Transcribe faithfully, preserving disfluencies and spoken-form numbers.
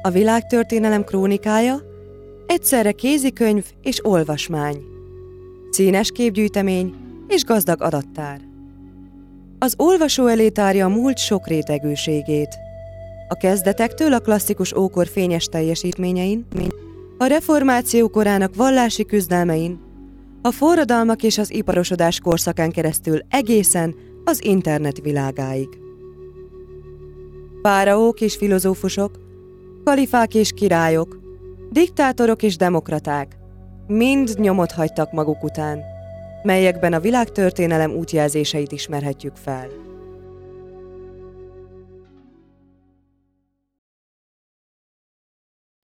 A világtörténelem krónikája egyszerre kézikönyv és olvasmány, színes képgyűjtemény és gazdag adattár. Az olvasó elé tárja a múlt sokrétegűségét, a kezdetektől a klasszikus ókor fényes teljesítményein, a reformáció korának vallási küzdelmein, a forradalmak és az iparosodás korszakán keresztül egészen az internet világáig. Fáraók és filozófusok, kalifák és királyok, diktátorok és demokraták mind nyomot hagytak maguk után, melyekben a világtörténelem útjelzéseit ismerhetjük fel.